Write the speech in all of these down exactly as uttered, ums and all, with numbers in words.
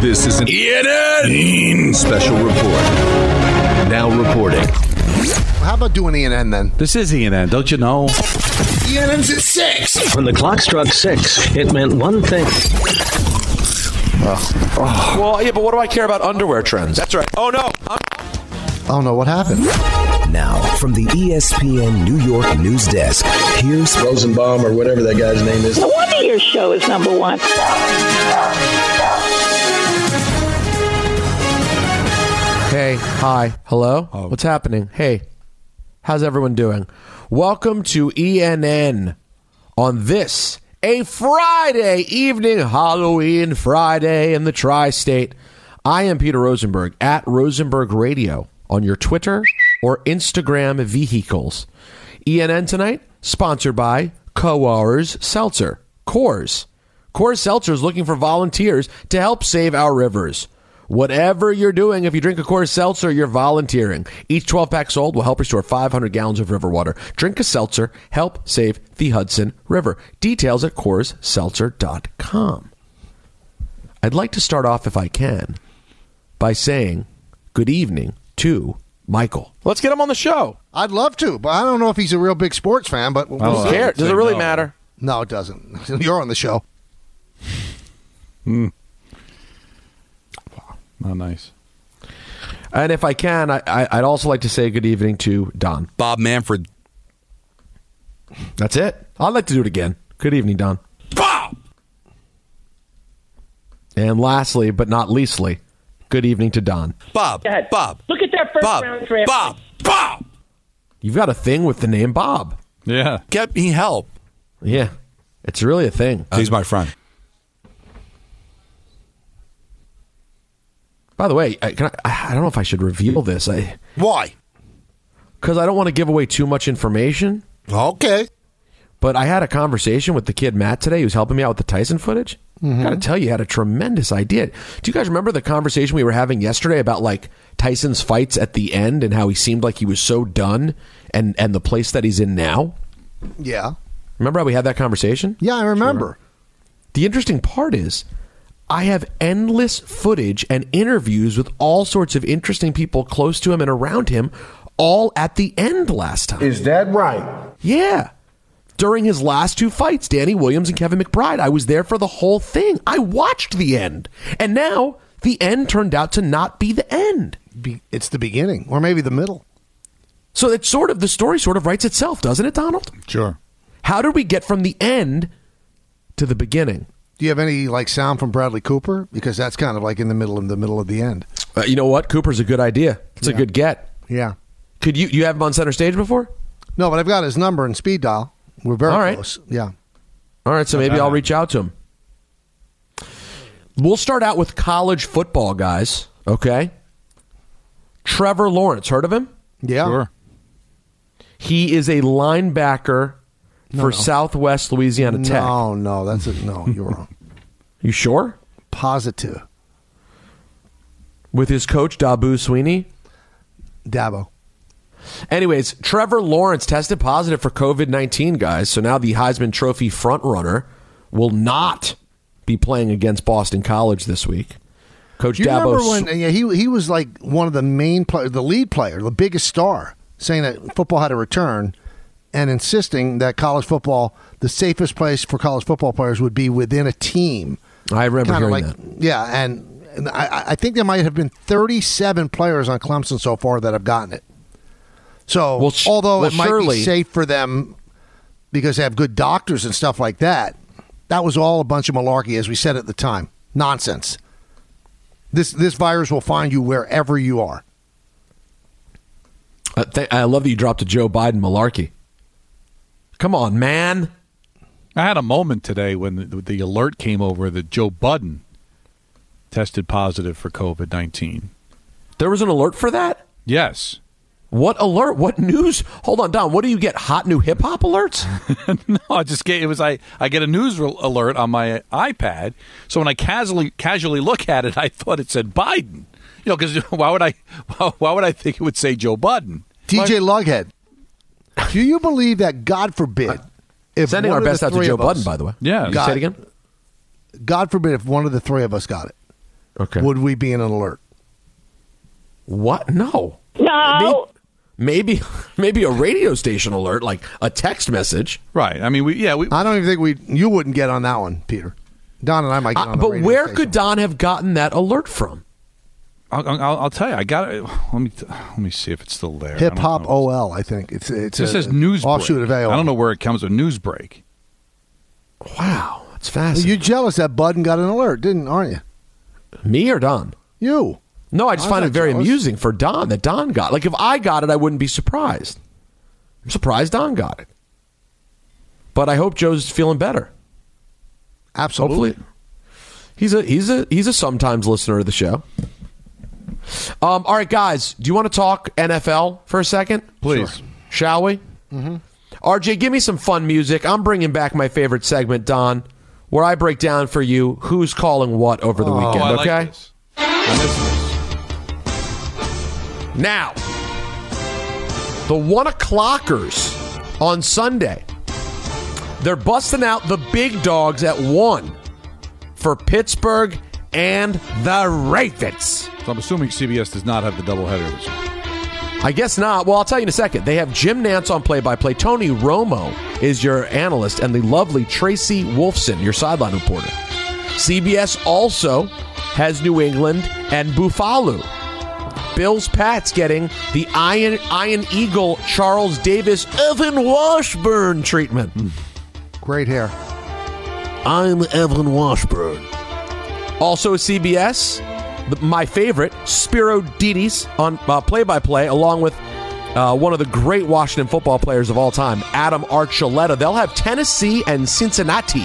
This is an E N N special report. Now reporting. How about doing E N N then? This is E N N, don't you know? E N N's at six. When the clock struck six, it meant one thing. Oh. Oh. Well, yeah, but what do I care about underwear trends? That's right. Oh, no. I'm- oh, no. What happened? Now, from the E S P N New York news desk, here's Rosenbaum or whatever that guy's name is. No wonder your show is number one. Hey, hi, hello. Oh. What's happening? Hey, how's everyone doing? Welcome to E N N on this, a Friday evening, Halloween Friday in the tri-state. I am Peter Rosenberg at Rosenberg Radio on your Twitter or Instagram vehicles. E N N tonight, sponsored by Coors Seltzer. Coors. Coors Seltzer is looking for volunteers to help save our rivers. Whatever you're doing, if you drink a Coors Seltzer, you're volunteering. Each twelve-pack sold will help restore five hundred gallons of river water. Drink a seltzer, help save the Hudson River. Details at coors seltzer dot com. I'd like to start off, if I can, by saying good evening to Michael. Let's get him on the show. I'd love to, but I don't know if he's a real big sports fan. But we'll Who cares? Does it really no. matter? No, it doesn't. You're on the show. Hmm. Not nice. And if I can, I, I, I'd also like to say good evening to Don. Bob Manfred. That's it. I'd like to do it again. Good evening, Don. Bob! And lastly, but not leastly, good evening to Don. Bob. Bob. Look at that first Bob. round draft. Bob. Bob. You've got a thing with the name Bob. Yeah. Get me help. Yeah. It's really a thing. He's my friend. By the way, I, can I, I don't know if I should reveal this. I Why? Because I don't want to give away too much information. Okay. But I had a conversation with the kid Matt today who's helping me out with the Tyson footage. Mm-hmm. Got to tell you, he had a tremendous idea. Do you guys remember the conversation we were having yesterday about like Tyson's fights at the end and how he seemed like he was so done and, and the place that he's in now? Yeah. Remember how we had that conversation? Yeah, I remember. Sure. The interesting part is I have endless footage and interviews with all sorts of interesting people close to him and around him, all at the end last time. Is that right? Yeah. During his last two fights, Danny Williams and Kevin McBride, I was there for the whole thing. I watched the end. And now the end turned out to not be the end. Be- it's the beginning, or maybe the middle. So it's sort of, the story sort of writes itself, doesn't it, Donald? Sure. How did we get from the end to the beginning? Do you have any like sound from Bradley Cooper? Because that's kind of like in the middle of the middle of the end. Uh, you know what? Cooper's a good idea. It's Yeah. a good get. Yeah. Could you you have him on center stage before? No, but I've got his number and speed dial. We're very All right. close. Yeah. All right, so maybe I'll reach out to him. We'll start out with college football, guys. Okay. Trevor Lawrence, heard of him? Yeah. Sure. He is a linebacker No, for no. Southwest Louisiana Tech. No, no, that's it. No, you're wrong. You sure? Positive. With his coach, Dabu Sweeney? Dabo. Anyways, Trevor Lawrence tested positive for covid nineteen, guys. So now the Heisman Trophy frontrunner will not be playing against Boston College this week. Coach Do you Dabo. remember when yeah, he he was like one of the main players, the lead player, the biggest star, saying that football had a return and insisting that college football, the safest place for college football players would be within a team. I remember Kinda hearing like, that. Yeah, and, and I, I think there might have been thirty-seven players on Clemson so far that have gotten it. So, Well, sh- although well, it might surely- be safe for them because they have good doctors and stuff like that, that was all a bunch of malarkey, as we said at the time. Nonsense. This this virus will find you wherever you are. I, th- I love that you dropped a Joe Biden malarkey. Come on, man. I had a moment today when the, the alert came over that Joe Budden tested positive for covid nineteen. There was an alert for that? Yes. What alert? What news? Hold on, Don. What do you get? Hot new hip hop alerts? No, I just get it was I, I get a news re- alert on my iPad. So when I casually casually look at it, I thought it said Biden. You know, because why would I why would I think it would say Joe Budden? T J Lughead, do you believe that, God forbid, if Sending one our of the best out to three Joe of us Budden, by the way. Yeah. You God- say it again? God forbid if one of the three of us got it, Okay. would we be in an alert? What? No. No. Maybe, maybe a radio station alert, like a text message. Right. I mean, we yeah. We, I don't even think we. You wouldn't get on that one, Peter. Don and I might get Uh, on. the but radio where station. could Don have gotten that alert from? I'll, I'll, I'll tell you. I got it. Let me let me see if it's still there. Hip Hop O L? I think it's it's It a, says news offshoot break. of A O L. I don't know where it comes with news break. Wow, that's fascinating. You jealous that Budden got an alert, didn't? Aren't you? Me or Don? You. No, I just I'm find not it very jealous. amusing for Don that Don got. Like, if I got it, I wouldn't be surprised. I'm surprised Don got it. But I hope Joe's feeling better. Absolutely. Hopefully. He's a he's a he's a sometimes listener of the show. Um, all right, guys, do you want to talk N F L for a second? Please. Sure. Shall we? Mm-hmm. R J, give me some fun music. I'm bringing back my favorite segment, Don, where I break down for you who's calling what over the Oh, weekend, I like okay? this. I miss this. Now, the one o'clockers on Sunday, they're busting out the big dogs at one for Pittsburgh and the Ravens. So I'm assuming C B S does not have the doubleheader this week. I guess not. Well, I'll tell you in a second. They have Jim Nantz on play-by-play. Tony Romo is your analyst, and the lovely Tracy Wolfson, your sideline reporter. C B S also has New England and Buffalo. Bills Pats getting the Iron Iron Eagle Charles Davis Evan Washburn treatment. Great hair. I'm Evan Washburn. Also C B S, the, my favorite, Spiro Didis on uh, play-by-play, along with uh, one of the great Washington football players of all time, Adam Archuleta. They'll have Tennessee and Cincinnati.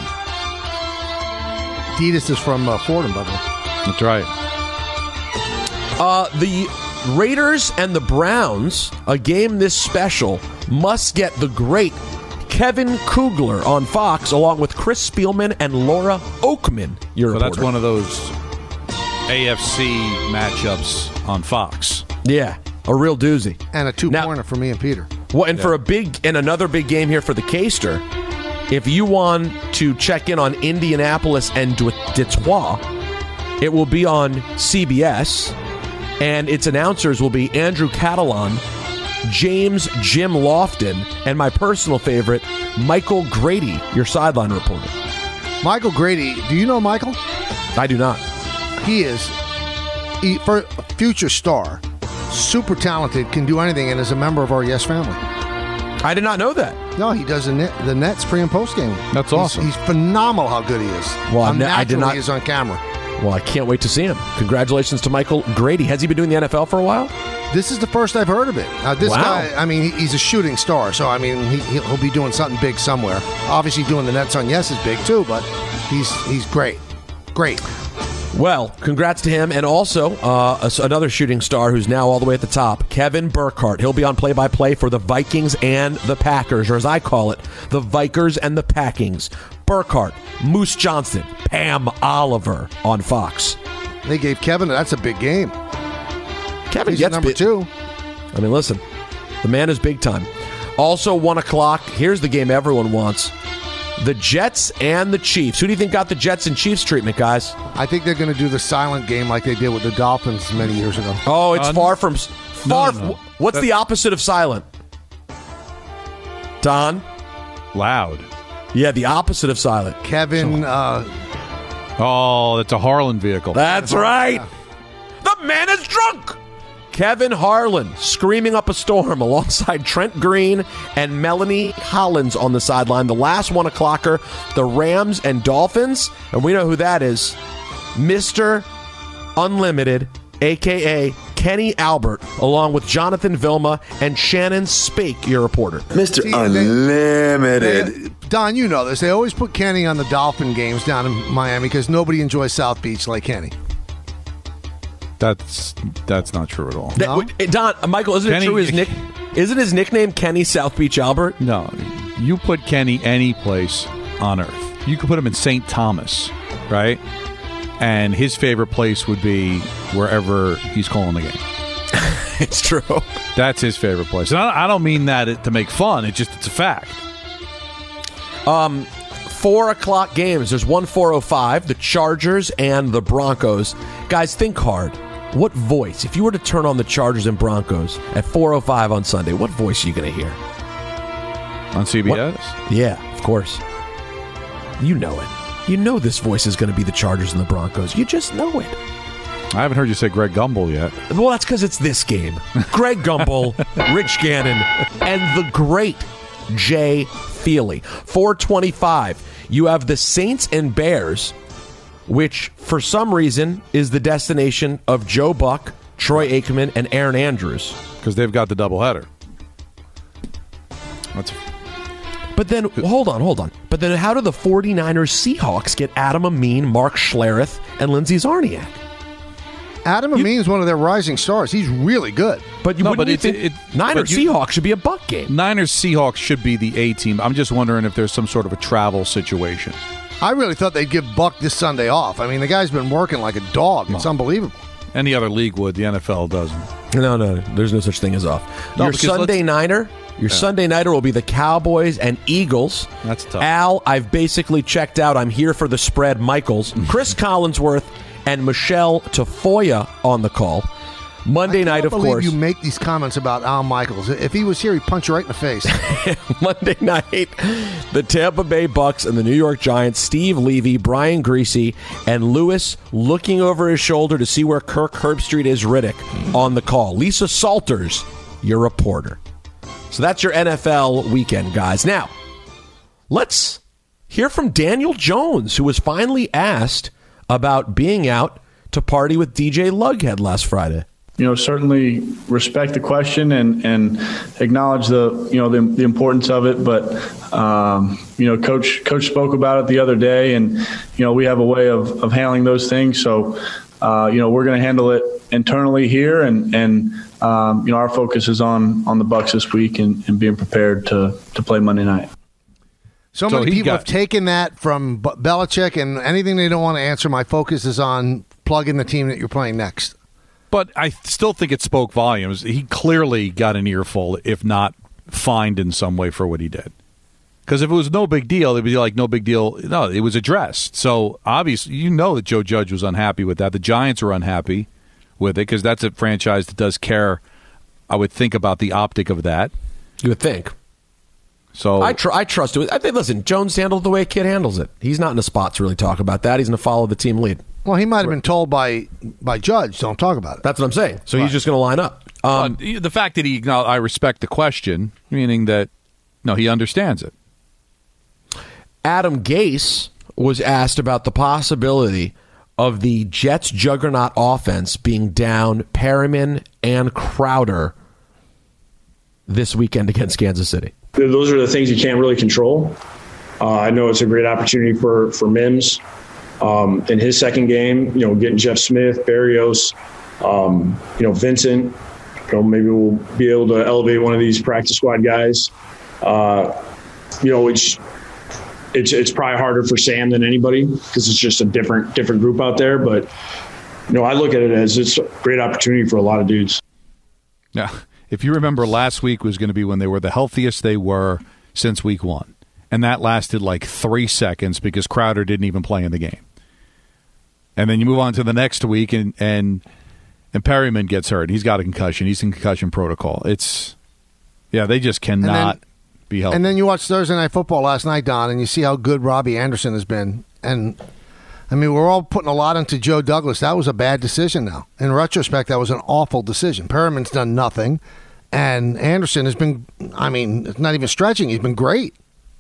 Didis is from uh, Fordham, by the way. That's right. Uh, the Raiders and the Browns, a game this special, must get the great Kevin Kugler on Fox, along with Chris Spielman and Laura Oakman. Your So reporter. that's one of those A F C matchups on Fox. Yeah, a real doozy. And a two-pointer for me and Peter. Well, and for a big and another big game here for the K-Ster, if you want to check in on Indianapolis and Detroit, it will be on C B S, and its announcers will be Andrew Catalan, James Jim Lofton, and my personal favorite, Michael Grady, your sideline reporter. Michael Grady, do you know Michael? I do not. He is he, for a future star, super talented, can do anything, and is a member of our Yes family. I did not know that. No, he does the, net, the Nets pre and post game. That's He's- awesome. He's phenomenal how good he is. Well, how I ne- I did natural not- he is on camera. Well, I can't wait to see him. Congratulations to Michael Grady. Has he been doing the N F L for a while? This is the first I've heard of it. Uh, this Wow. guy, I mean, he, he's a shooting star, so I mean, he, he'll be doing something big somewhere. Obviously, doing the Nets on Yes is big too, but he's he's great, great. Well, congrats to him, and also uh, a- another shooting star who's now all the way at the top, Kevin Burkhardt. He'll be on play-by-play for the Vikings and the Packers, or as I call it, the Vikers and the Packings. Burkhardt, Moose Johnston, Pam Oliver on Fox. They gave Kevin. That's a big game. Kevin He's gets number bit- two. I mean, listen, the man is big time. Also, one o'clock. Here's the game everyone wants: the Jets and the Chiefs. Who do you think got the Jets and Chiefs treatment, guys? I think they're going to do the silent game like they did with the Dolphins many years ago. Oh, it's Uh, far from far. no, no. What's That- the opposite of silent? Don? Loud. Yeah, the opposite of silent. Kevin, uh, Oh, that's a Harlan vehicle. That's right. The man is drunk. Kevin Harlan screaming up a storm alongside Trent Green and Melanie Collins on the sideline. The last one o'clocker, the Rams and Dolphins. And we know who that is. Mister Unlimited, a k a. Kenny Albert, along with Jonathan Vilma and Shannon Spake, your reporter. Mister See, they- Unlimited. they- Don, you know this. They always put Kenny on the Dolphin games down in Miami because nobody enjoys South Beach like Kenny. That's that's not true at all. That- wait, Don, uh, Michael, isn't Kenny- it true his nick? Isn't his nickname Kenny South Beach Albert? No, you put Kenny any place on earth. You could put him in Saint Thomas, right? And his favorite place would be wherever he's calling the game. It's true. That's his favorite place. And I, I don't mean that to make fun. It's just it's a fact. four o'clock games. There's one four oh five, the Chargers and the Broncos. Guys, think hard. What voice, if you were to turn on the Chargers and Broncos at four oh five on Sunday, what voice are you going to hear? On C B S? What? Yeah, of course. You know it. You know this voice is going to be the Chargers and the Broncos. You just know it. I haven't heard you say Greg Gumbel yet. Well, that's because it's this game. Greg Gumbel, Rich Gannon, and the great Jay Feely. four twenty-five. You have the Saints and Bears, which for some reason is the destination of Joe Buck, Troy Aikman, and Aaron Andrews. Because they've got the doubleheader. That's... But then, well, hold on, hold on. But then how do the 49ers Seahawks get Adam Amin, Mark Schlereth, and Lindsey Zarniak? Adam Amin's one of their rising stars. He's really good. But you no, wouldn't but you it's, think it, Niners but you, Seahawks should be a Buck game. Niners Seahawks should be the A team. I'm just wondering if there's some sort of a travel situation. I really thought they'd give Buck this Sunday off. I mean, the guy's been working like a dog. It's no. unbelievable. Any other league would. The N F L doesn't. No, no, there's no such thing as off. No, Your Sunday Niner, your yeah. Sunday Nighter will be the Cowboys and Eagles. That's tough. Al, I've basically checked out. I'm here for the spread. Michaels, Chris Collinsworth, and Michelle Tafoya on the call. Monday night, of course. I can't believe you make these comments about Al Michaels. If he was here, he'd punch you right in the face. Monday night, the Tampa Bay Bucks and the New York Giants. Steve Levy, Brian Greasy, and Lewis looking over his shoulder to see where Kirk Herbstreit is. Riddick on the call. Lisa Salters, your reporter. So that's your N F L weekend, guys. Now, let's hear from Daniel Jones, who was finally asked about being out to party with D J Lughead last Friday. You know, certainly respect the question and, and acknowledge the, you know, the, the importance of it. But, um, you know, coach, coach spoke about it the other day, and, you know, we have a way of, of handling those things. So, uh, you know, we're going to handle it internally here. And, and um, you know, our focus is on, on the Bucs this week and, and being prepared to, to play Monday night. So, so many people got- have taken that from Belichick, and anything they don't want to answer, my focus is on plugging the team that you're playing next. But I still think it spoke volumes. He clearly got an earful, if not fined in some way for what he did. Because if it was no big deal, it would be like no big deal. No, it was addressed. So obviously, you know that Joe Judge was unhappy with that. The Giants are unhappy with it because that's a franchise that does care, I would think, about the optic of that. You would think. So I, tr- I trust it. I think, listen, Jones handled it the way a kid handles it. He's not in a spot to really talk about that. He's going to follow the team lead. Well, he might have been told by by Judge, don't talk about it. That's what I'm saying. So right. He's just going to line up. Um, the fact that he, I respect the question, meaning that, no, he understands it. Adam Gase was asked about the possibility of the Jets' juggernaut offense being down Perriman and Crowder this weekend against Kansas City. Those are the things you can't really control. Uh, I know it's a great opportunity for, for Mims. Um, in his second game, you know, getting Jeff Smith, Berrios, um, you know, Vincent, you know, maybe we'll be able to elevate one of these practice squad guys. Uh, you know, it's, it's, it's probably harder for Sam than anybody because it's just a different, different group out there. But, you know, I look at it as it's a great opportunity for a lot of dudes. Yeah. If you remember, last week was going to be when they were the healthiest they were since week one. And that lasted like three seconds because Crowder didn't even play in the game. And then you move on to the next week, and and, and Perryman gets hurt. He's got a concussion. He's in concussion protocol. It's, yeah, they just cannot then, be healthy. And then you watch Thursday Night Football last night, Don, and you see how good Robbie Anderson has been. And, I mean, we're all putting a lot into Joe Douglas. That was a bad decision now. In retrospect, that was an awful decision. Perriman's done nothing. And Anderson has been, I mean, it's not even stretching. He's been great.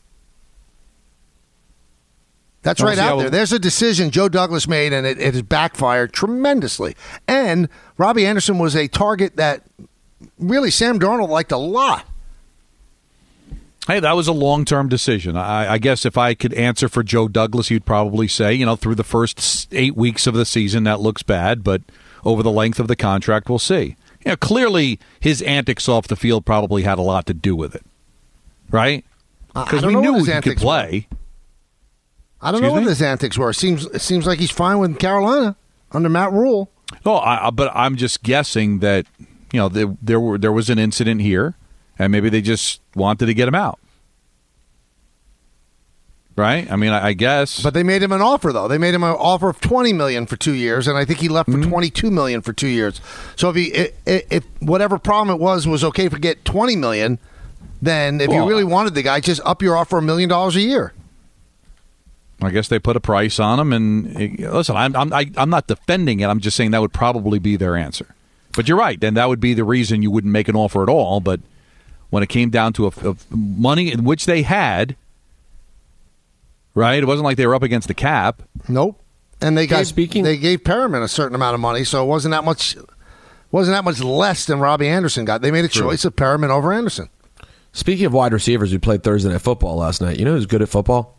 That's right out there. There's a decision Joe Douglas made, and it, it has backfired tremendously. And Robbie Anderson was a target that really Sam Darnold liked a lot. Hey, that was a long-term decision. I, I guess if I could answer for Joe Douglas, you'd probably say, you know, through the first eight weeks of the season, that looks bad, but over the length of the contract, we'll see. You know, clearly his antics off the field probably had a lot to do with it, right? Because we knew he could play. Were. I don't Excuse know what me? his antics were. It seems it seems like he's fine with Carolina under Matt Rule. Oh, I, but I'm just guessing that you know there, there were there was an incident here, and maybe they just wanted to get him out. right? I mean, I, I guess. But they made him an offer, though. They made him an offer of twenty million dollars for two years, and I think he left for Mm-hmm. twenty-two million dollars for two years. So if he, if, if whatever problem it was was okay for get twenty million dollars, then if Well, you really wanted the guy, just up your offer a million dollars a year. I guess they put a price on him, and uh, listen, I'm I'm I, I'm not defending it. I'm just saying that would probably be their answer. But you're right, then that would be the reason you wouldn't make an offer at all. But when it came down to a, a money in which they had, right? It wasn't like they were up against the cap. Nope. And they Guys, gave speaking- they gave Perriman a certain amount of money, so it wasn't that much wasn't that much less than Robbie Anderson got. They made a choice of Perriman over Anderson. Speaking of wide receivers who played Thursday Night Football last night, you know who's good at football?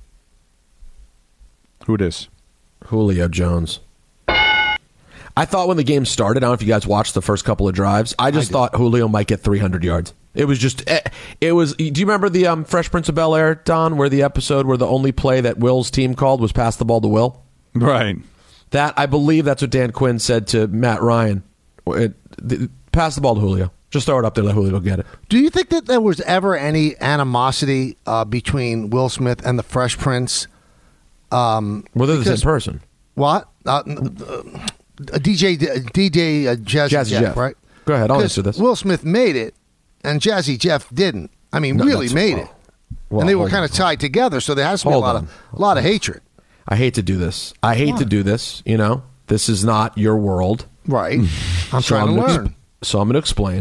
Who it is? Julio Jones. I thought when the game started, I don't know if you guys watched the first couple of drives, I just I thought Julio might get three hundred yards. It was just, it was, do you remember the um, Fresh Prince of Bel-Air, Don, where the episode where the only play that Will's team called was pass the ball to Will? Right. That, I believe that's what Dan Quinn said to Matt Ryan. It, the, pass the ball to Julio. Just throw it up there, let Julio get it. Do you think that there was ever any animosity uh, between Will Smith and the Fresh Prince? Um, well, they're the same person. What? Uh, uh, D J D J uh, Jazzy, Jazzy Jeff, Jeff, right? Go ahead, I'll answer this. Will Smith made it, and Jazzy Jeff didn't. I mean, No, really that's- made well, it. well, and they were hold kind on. of tied together, so there has to be a Hold lot on. of a lot of hatred. I hate to do this. I hate Why? to do this. You know, this is not your world. Right. I'm So trying to gonna learn. exp- so I'm going to explain.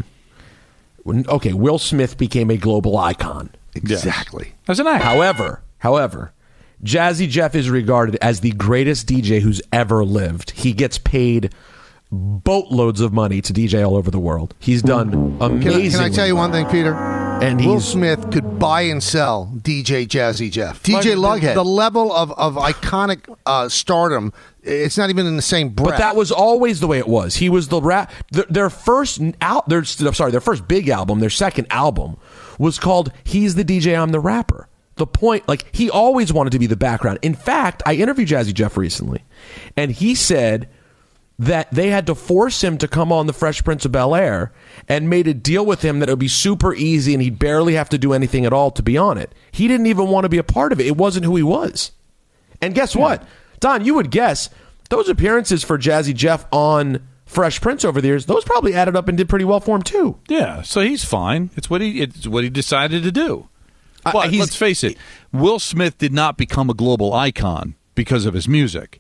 When- Okay, Will Smith became a global icon. Exactly. As an actor. However, however, Jazzy Jeff is regarded as the greatest D J who's ever lived. He gets paid boatloads of money to D J all over the world. He's done amazing. Can I, can I tell you one thing, Peter? And Will he's- Smith could buy and sell D J Jazzy Jeff. D J Like, Lughead. the- The level of, of iconic uh, stardom, it's not even in the same breath. But that was always the way it was. He was the rap. Their, their first out. Their I'm sorry. Their first big album. Their second album was called "He's the D J, I'm the Rapper." The point, like he always wanted to be the background. In fact, I interviewed Jazzy Jeff recently, and he said that they had to force him to come on the Fresh Prince of Bel-Air and made a deal with him that it would be super easy and he'd barely have to do anything at all to be on it. He didn't even want to be a part of it. It wasn't who he was. And guess what? Don, you would guess those appearances for Jazzy Jeff on Fresh Prince over the years, those probably added up and did pretty well for him too. Yeah, so he's fine. It's what he it's what he decided to do. Uh, But he's- let's face it, Will Smith did not become a global icon because of his music.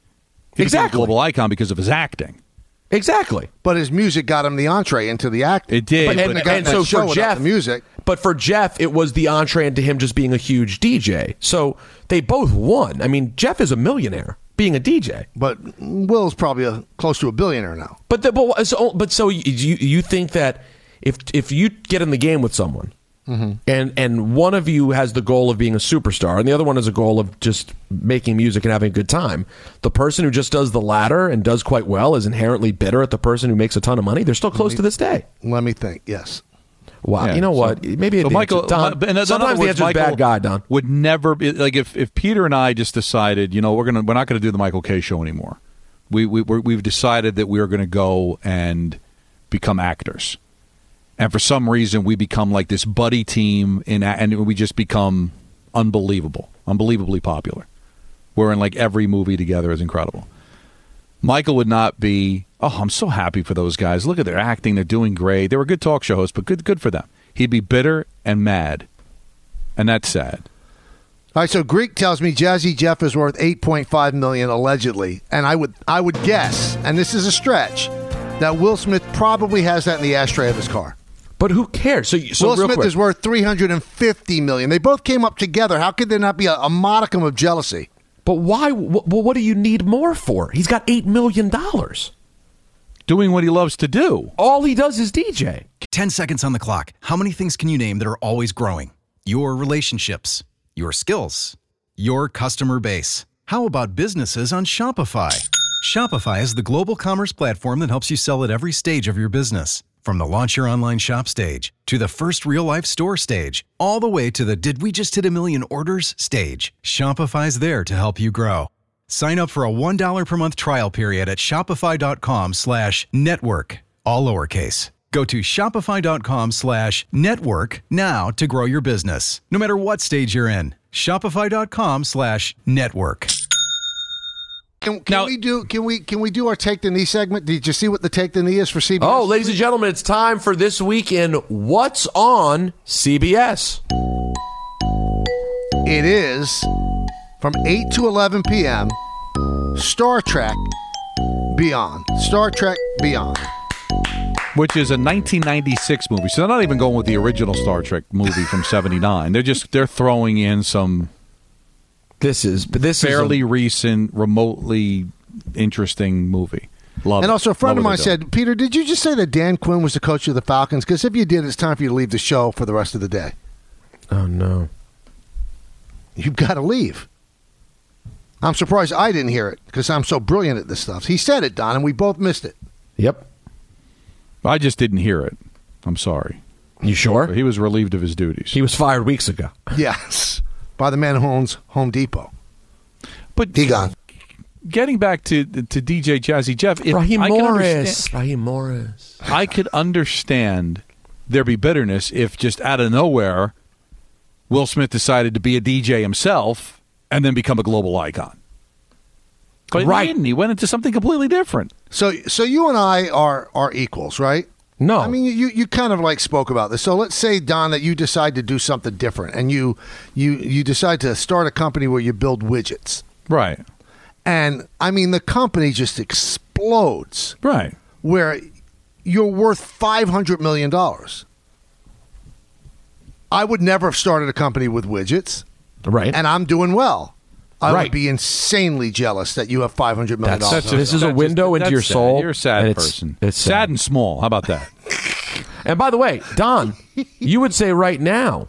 He became Exactly. a global icon because of his acting. Exactly. But his music got him the entree into the acting. It did. But, but- and, Couldn't have gotten and that so show for without Jeff, the music. But for Jeff, it was the entree into him just being a huge D J. So they both won. I mean, Jeff is a millionaire being a D J. But Will's probably a, close to a billionaire now. But the, but so, but so you you think that if if you get in the game with someone and and one of you has the goal of being a superstar and the other one has a goal of just making music and having a good time, the person who just does the latter and does quite well is inherently bitter at the person who makes a ton of money. They're still close to this day. Let me think. Yes. Wow, Yeah, you know so- what? Maybe so the Michael, answer, Don, but in other sometimes the words, answer is Michael bad guy, Don. Would never be like if, if Peter and I just decided, you know, we're gonna we're not gonna do the Michael K show anymore. We we we're, we've decided that we are going to go and become actors, and for some reason we become like this buddy team in, a- and we just become unbelievable, unbelievably popular. We're in like every movie together. Is incredible. Michael would not be. Oh, I'm so happy for those guys. Look at their acting; they're doing great. They were good talk show hosts, but good good for them. He'd be bitter and mad, and that's sad. All right, so Greek tells me Jazzy Jeff is worth eight point five million dollars allegedly, and I would I would guess, and this is a stretch, that Will Smith probably has that in the ashtray of his car. But who cares? So, so Will real Smith quick, is worth three hundred fifty million dollars. They both came up together. How could there not be a, a modicum of jealousy? But why? Well, what do you need more for? He's got eight million dollars. Doing what he loves to do. All he does is D J. ten seconds on the clock. How many things can you name that are always growing? Your relationships, your skills, your customer base. How about businesses on Shopify? Shopify is the global commerce platform that helps you sell at every stage of your business. From the launch your online shop stage to the first real life store stage, all the way to the did we just hit a million orders stage. Shopify's there to help you grow. Sign up for a one dollar per month trial period at shopify.com slash network, all lowercase. Go to shopify.com slash network now to grow your business, no matter what stage you're in. Shopify.com slash network. Can, can we do? Can we? Can we do our take the knee segment? Did you see what the take the knee is for C B S? Oh, ladies and gentlemen, it's time for this week in What's on C B S. It is from eight to eleven p.m. Star Trek Beyond. Star Trek Beyond. Which is a nineteen ninety-six movie. So they're not even going with the original Star Trek movie from seventy-nine. They're just they're throwing in some This is but this fairly is a, recent, remotely interesting movie. Love and it. also, a friend Love of what mine they're doing. said, Peter, did you just say that Dan Quinn was the coach of the Falcons? Because if you did, it's time for you to leave the show for the rest of the day. Oh, no. You've got to leave. I'm surprised I didn't hear it because I'm so brilliant at this stuff. He said it, Don, and we both missed it. Yep. I just didn't hear it. I'm sorry. You sure? He was relieved of his duties. He was fired weeks ago. Yes. By the man who owns Home Depot. But he gone. Getting back to to D J Jazzy Jeff, if Raheem I could Morris. understand- Raheem Morris. I could understand there be bitterness if just out of nowhere Will Smith decided to be a D J himself and then become a global icon. But Right. he didn't. He went into something completely different. So, so you and I are are equals, right? No. I mean, you, you kind of like spoke about this. So let's say, Don, that you decide to do something different, and you you you decide to start a company where you build widgets, Right. and I mean the company just explodes, Right. where you're worth five hundred million dollars. I would never have started a company with widgets, right? And I'm doing well. I Right. would be insanely jealous that you have five hundred million dollars. That's- this is a window into that's your sad. soul. You're a sad and it's- person. It's sad. sad. and small. How about that? And by the way, Don, you would say right now,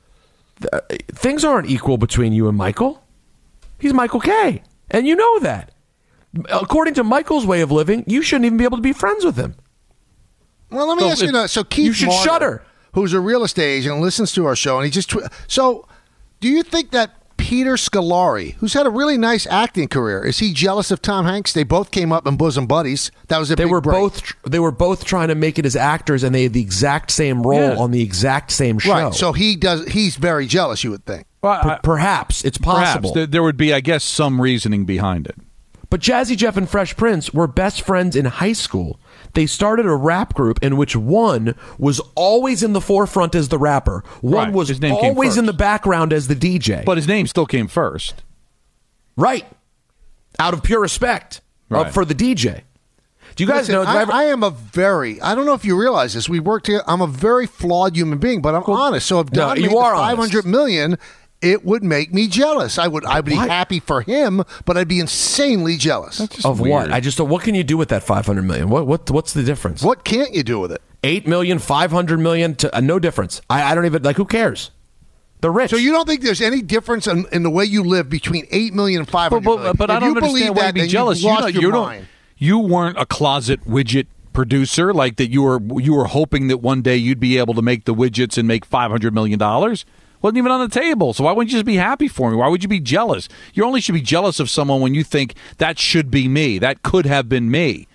th- things aren't equal between you and Michael. He's Michael K. And you know that. According to Michael's way of living, you shouldn't even be able to be friends with him. Well, let me So ask you if- that. So Keith you should Martin, shudder. who's a real estate agent, and listens to our show, and he just tw- so. Do you think that Peter Scolari, who's had a really nice acting career, is he jealous of Tom Hanks? They both came up in bosom buddies. That was a They big were break. both tr- they were both trying to make it as actors, and they had the exact same role Yeah. on the exact same show. right. So he does. He's very jealous. You would think. Well, Per- I- perhaps it's possible. Perhaps there, there would be, I guess, some reasoning behind it. But Jazzy Jeff and Fresh Prince were best friends in high school. They started a rap group in which one was always in the forefront as the rapper. One Right. was His name came always in first. the background as the D J. But his name still came first. Right. Out of pure respect uh, Right. for the D J. Do you guys Listen, know? did I I, ever- I am a very. I don't know if you realize this. We worked here. I'm a very flawed human being, but I'm honest. So if no, Don you made the are five hundred million, it would make me jealous. I would. I'd be What? happy for him, but I'd be insanely jealous. of what? I just what can you do with that five hundred million? What what what's the difference? What can't you do with it? eight million, five hundred million to uh, no difference. I, I don't even like who cares? They're rich. So you don't think there's any difference in, in the way you live between eight million and five But, hundred? but, but I If don't you believe understand why that, you'd be then jealous. You've You, lost know, your you don't. mind. You weren't a closet widget producer like that. You were. You were hoping that one day you'd be able to make the widgets and make five hundred million dollars. Wasn't even on the table. So why wouldn't you just be happy for me? Why would you be jealous? You only should be jealous of someone when you think that should be me. That could have been me.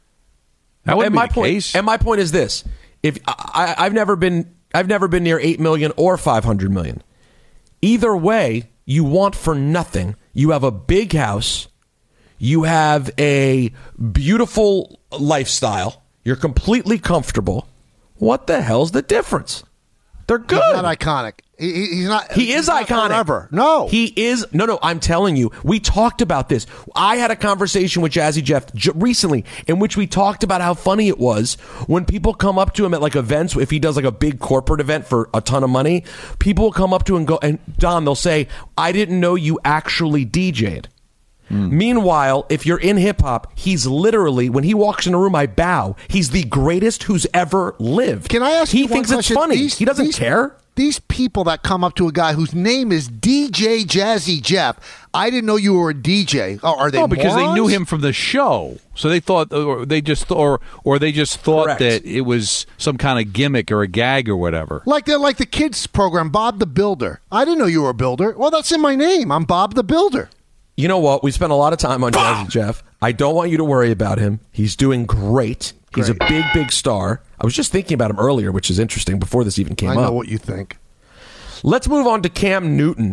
That wouldn't and be my the point, case. And my point is this: if I, I've never been, I've never been near eight million or five hundred million. Either way, you want for nothing. You have a big house. You have a beautiful lifestyle. You're completely comfortable. What the hell's the difference? They're good. He's not iconic. He, he- he's not. He is he's not iconic. Forever. No. He is. No, no, I'm telling you. We talked about this. I had a conversation with Jazzy Jeff j- recently in which we talked about how funny it was when people come up to him at like events. If he does like a big corporate event for a ton of money, people will come up to him and go, and Don, they'll say, I didn't know you actually D J'd. Meanwhile, if you're in hip hop, he's literally, when he walks in a room, I bow. He's the greatest who's ever lived. Can I ask He you one thinks it's question? funny. These- he doesn't these- care. These people that come up to a guy whose name is D J Jazzy Jeff, I didn't know you were a D J. Oh, are they? No, because they knew morons? him from the show, so they thought, or they just, or or they just thought Correct. that it was some kind of gimmick or a gag or whatever. Like the like the kids program, Bob the Builder. I didn't know you were a builder. Well, that's in my name. I'm Bob the Builder. You know what? We spent a lot of time on Jazzy Jeff. I don't want you to worry about him. He's doing great. He's a big, big star. I was just thinking about him earlier, which is interesting before this even came I know up. what you think. Let's move on to Cam Newton,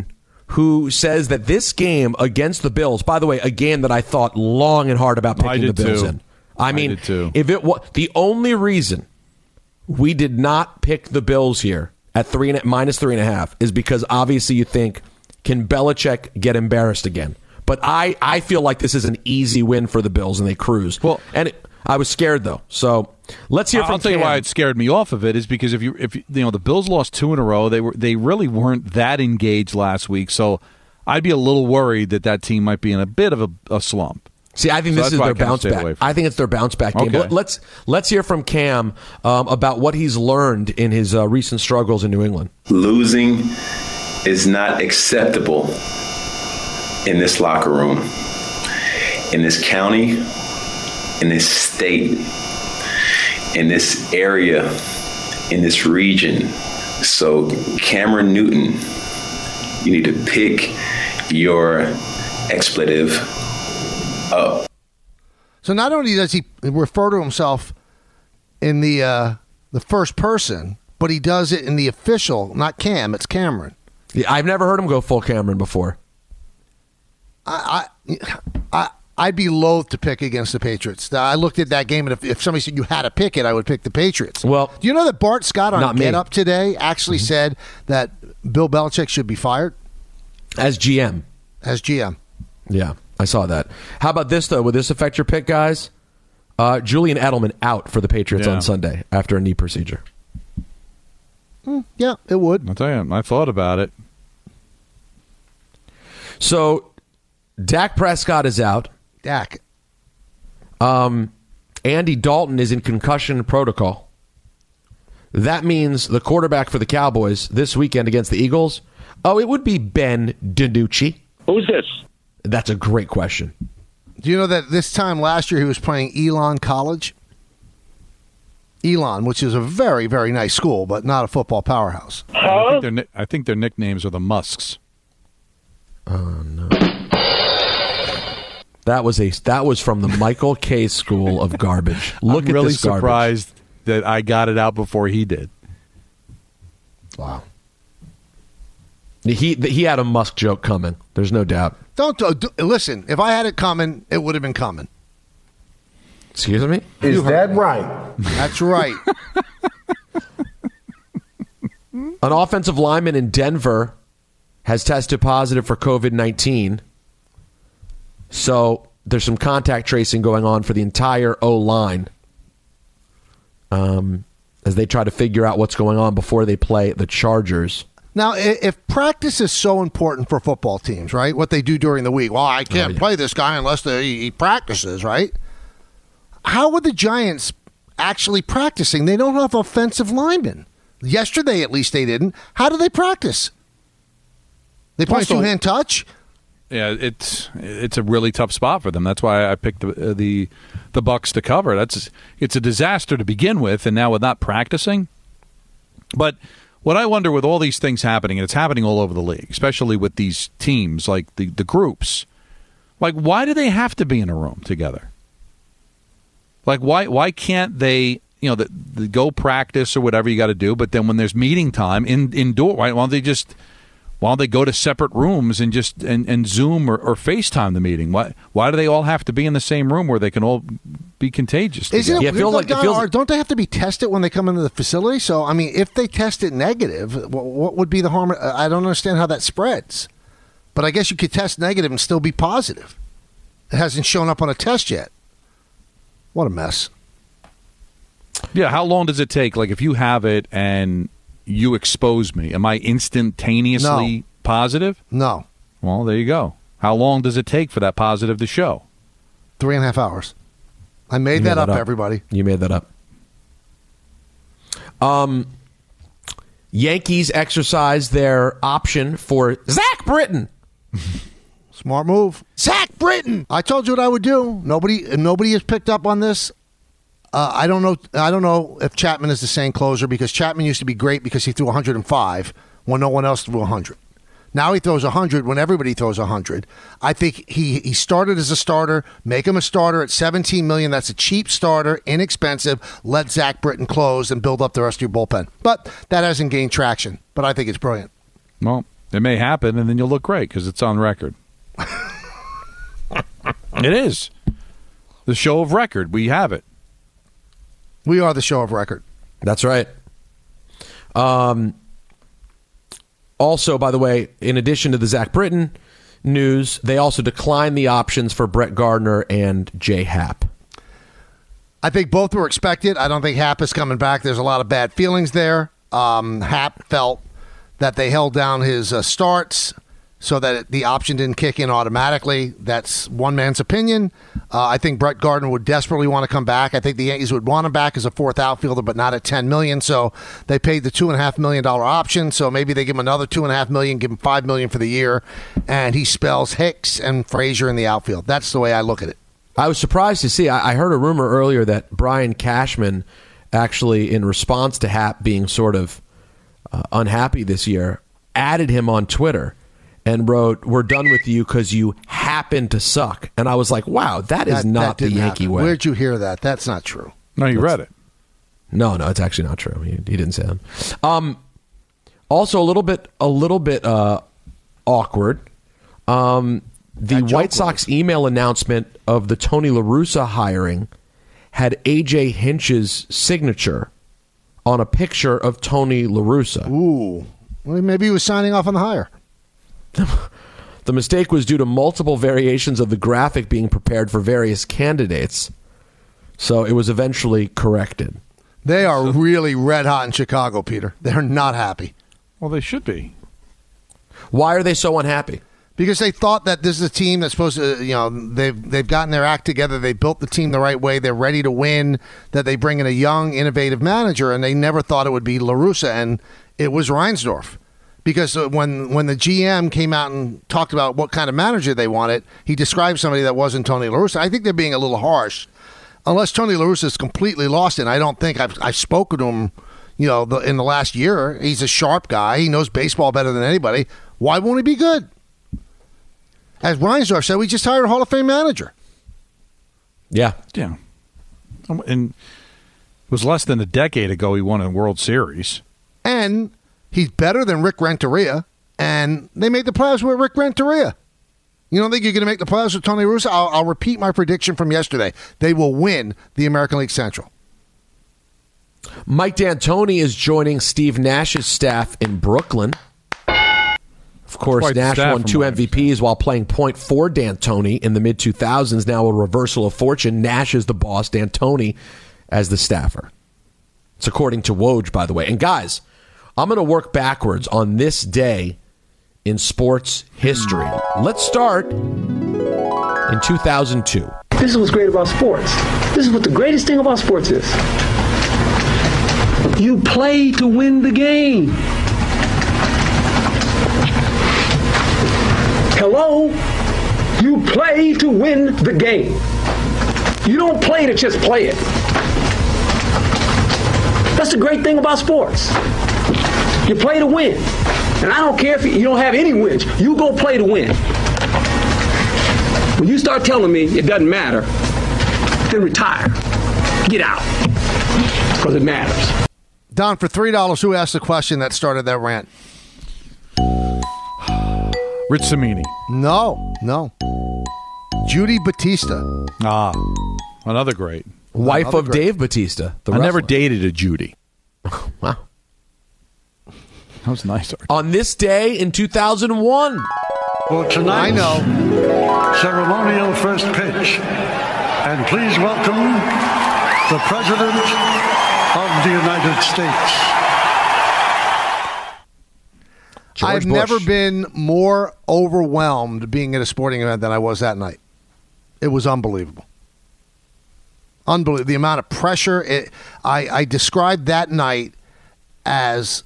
who says that this game against the Bills, by the way, a game that I thought long and hard about picking I did the Bills too. in. I mean, I did too. if it was the only reason we did not pick the Bills here at three and minus three and a half is because obviously you think, can Belichick get embarrassed again? But I, I feel like this is an easy win for the Bills and they cruise. Well, and it, I was scared though. So let's hear from I'll tell Cam. you why it scared me off of it is because if you if you know the Bills lost two in a row, they were they really weren't that engaged last week. So I'd be a little worried that that team might be in a bit of a, a slump. See, I think So this that's is why I their kinda bounce stayed away back. from I think it's their bounce back game. Okay. But let's let's hear from Cam um, about what he's learned in his uh, recent struggles in New England. Losing is not acceptable in this locker room, in this county, in this state, in this area, in this region. So, Cameron Newton, you need to pick your expletive up. So not only does he refer to himself in the uh, the first person, but he does it in the official, not Cam, it's Cameron. Yeah, I've never heard him go full Cameron before. I, I, I, I'd be loath to pick against the Patriots. I looked at that game, and if, if somebody said you had to pick it, I would pick the Patriots. Well, do you know that Bart Scott on not me. Get Up today actually mm-hmm. said that Bill Belichick should be fired? As G M. As G M. Yeah, I saw that. How about this, though? Would this affect your pick, guys? Uh, Julian Edelman out for the Patriots Yeah. on Sunday after a knee procedure. Mm, yeah, it would. I'll tell you, I thought about it. So, Dak Prescott is out. Dak. Um, Andy Dalton is in concussion protocol. That means the quarterback for the Cowboys this weekend against the Eagles, oh, it would be Ben DiNucci. Who's this? That's a great question. Do you know that this time last year he was playing Elon College? Elon, which is a very, very nice school, but not a football powerhouse. I, think their, ni- I think their nicknames are the Musks. Oh, no. That was a that was from the Michael K. School of garbage. Look I'm at really this garbage. surprised that I got it out before he did. Wow. He he had a Musk joke coming. There's no doubt. Don't uh, do, listen. If I had it coming, it would have been coming. Excuse me? Is that right? That's right. An offensive lineman in Denver has tested positive for covid nineteen. So there's some contact tracing going on for the entire O-line um, as they try to figure out what's going on before they play the Chargers. Now, if practice is so important for football teams, right, what they do during the week, well, I can't Oh, yeah. play this guy unless they, he practices, right? How would the Giants actually practicing? They don't have offensive linemen. Yesterday, at least, they didn't. How do they practice? They play Also- two-hand touch? Yeah, it's it's a really tough spot for them. That's why I picked the uh, the the Bucks to cover. That's it's a disaster to begin with, and now with not practicing. But what I wonder with all these things happening, and it's happening all over the league, especially with these teams like the the groups, like why do they have to be in a room together? Like why why can't they you know the, the go practice or whatever you got to do, but then when there's meeting time in indoor, why why don't they just Why don't they go to separate rooms and just and, and Zoom or, or FaceTime the meeting? Why why do they all have to be in the same room where they can all be contagious? Isn't it, Yeah, it feels like- it don't, feels- or don't they have to be tested when they come into the facility? So, I mean, if they test it negative, what, what would be the harm? I don't understand how that spreads. But I guess you could test negative and still be positive. It hasn't shown up on a test yet. What a mess. Yeah, how long does it take? Like if you have it and you expose me, am I instantaneously No. positive? No. Well, there you go. How long does it take for that positive to show? Three and a half hours. I made You that, made up, everybody. You made that up. Um, Yankees exercise their option for Zach Britton. Smart move. Zach Britton. I told you what I would do. Nobody nobody has picked up on this. Uh, I don't know. I don't know if Chapman is the same closer because Chapman used to be great because he threw one hundred five when no one else threw one hundred. Now he throws one hundred when everybody throws one hundred. I think he he started as a starter. Make him a starter at seventeen million dollars. That's a cheap starter, inexpensive. Let Zach Britton close and build up the rest of your bullpen. But that hasn't gained traction. But I think it's brilliant. Well, It may happen, and then you'll look great because it's on record. It is. The show of record. We have it. We are the show of record. That's right. Um. Also, by the way, in addition to the Zach Britton news, they also declined the options for Brett Gardner and Jay Happ. I think both were expected. I don't think Happ is coming back. There's a lot of bad feelings there. Um, Happ felt that they held down his uh, starts so that the option didn't kick in automatically. That's one man's opinion. Uh, I think Brett Gardner would desperately want to come back. I think the Yankees would want him back as a fourth outfielder, but not at ten million dollars. So they paid the two and a half million dollar option. So maybe they give him another two and a half million, give him five million for the year, and he spells Hicks and Frazier in the outfield. That's the way I look at it. I was surprised to see. I, I heard a rumor earlier that Brian Cashman, actually, in response to Happ being sort of uh, unhappy this year, added him on Twitter and wrote, "We're done with you because you happen to suck." And I was like, wow, that is That- not that the didn't Yankee happen. way. Where'd you hear that? That's not true. No, you read it. No, no, it's actually not true. He, he didn't say that. Um, also, a little bit, a little bit uh, awkward. Um, the White Sox email announcement of the Tony La Russa hiring had A J Hinch's signature on a picture of Tony La Russa. Ooh, well, maybe he was signing off on the hire. The mistake was due to multiple variations of the graphic being prepared for various candidates, so it was eventually corrected. They are really red hot in Chicago, Peter. They're not happy. Well, they should be. Why are they so unhappy? Because they thought that this is a team that's supposed to, you know, they've they've gotten their act together. They built the team the right way. They're ready to win. That they bring in a young, innovative manager, and they never thought it would be La Russa, and it was Reinsdorf. Because when when the G M came out and talked about what kind of manager they wanted, he described somebody that wasn't Tony La Russa. I think they're being a little harsh. Unless Tony La Russa is completely lost, and I don't think I've I've spoken to him, you know, the, in the last year. He's a sharp guy. He knows baseball better than anybody. Why won't he be good? As Reinsdorf said, we just hired a Hall of Fame manager. Yeah. Yeah. And it was less than a decade ago he won a World Series. And he's better than Rick Renteria, and they made the playoffs with Rick Renteria. You don't think you're going to make the playoffs with Tony La Russa? I'll, I'll repeat my prediction from yesterday. They will win the American League Central. Mike D'Antoni is joining Steve Nash's staff in Brooklyn. Of course, Quite the Nash staff won two from M V Ps while playing point for D'Antoni in the mid two thousands. Now a reversal of fortune. Nash is the boss, D'Antoni as the staffer. It's according to Woj, by the way. And guys, I'm going to work backwards on this day in sports history. Let's start in two thousand two. This is what's great about sports. This is what the greatest thing about sports is. You play to win the game. Hello? You play to win the game. You don't play to just play it. That's the great thing about sports. You play to win. And I don't care if you don't have any wins. You go play to win. When you start telling me it doesn't matter, then retire. Get out. Because it matters. Don, for three dollars, who asked the question that started that rant? Rich Cimini. No, no. Judy Batista. Ah, another great. Wife Another of great. Dave Batista. The I never wrestler. dated a Judy. Wow. That was nice. On this day in two thousand one. For tonight, I know. ceremonial first pitch. And please welcome the President of the United States. George I've Bush. never been more overwhelmed being at a sporting event than I was that night. It was unbelievable. Unbelievable. The amount of pressure. It, I, I described that night as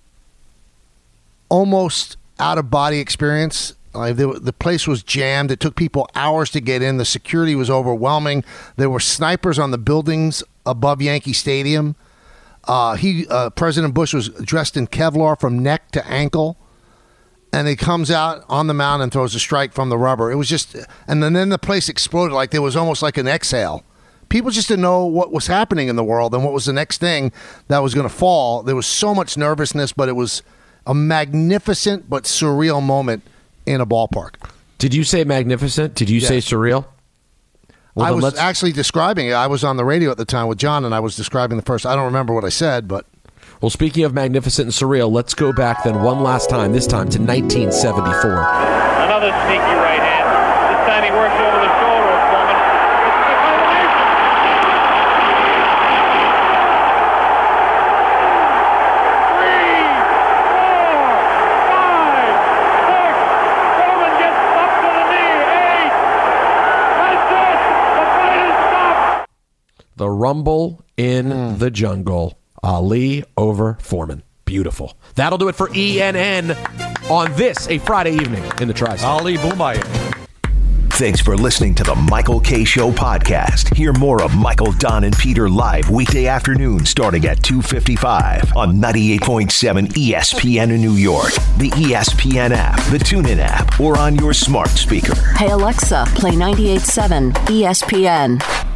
almost out-of-body experience. Like the, the place was jammed. It took people hours to get in. The security was overwhelming. There were snipers on the buildings above Yankee Stadium. Uh, he, uh, President Bush was dressed in Kevlar from neck to ankle, and he comes out on the mound and throws a strike from the rubber. It was just, and then, then the place exploded like there was almost like an exhale. People just didn't know what was happening in the world and what was the next thing that was going to fall. There was so much nervousness, but it was A magnificent but surreal moment in a ballpark. Did you say magnificent? Did you Yes. say surreal? Well, I then was let's- actually describing it. I was on the radio at the time with John, and I was describing the first. I don't remember what I said, but Well, speaking of magnificent and surreal, let's go back then one last time, this time to nineteen seventy-four. Another sneaky right hand. This time he works over the shoulder of Foreman. It's the combination. Three, four, five, six. Foreman gets up to the knee. Eight. That's it. The fight is stopped. The Rumble in the Jungle. Ali over Foreman. Beautiful. That'll do it for E N N on this, a Friday evening in the Tri-State. Ali Boumaier. Thanks for listening to the Michael K. Show podcast. Hear more of Michael, Don, and Peter live weekday afternoon starting at two fifty-five on ninety-eight point seven E S P N in New York, the E S P N app, the TuneIn app, or on your smart speaker. Hey Alexa, play ninety-eight point seven E S P N.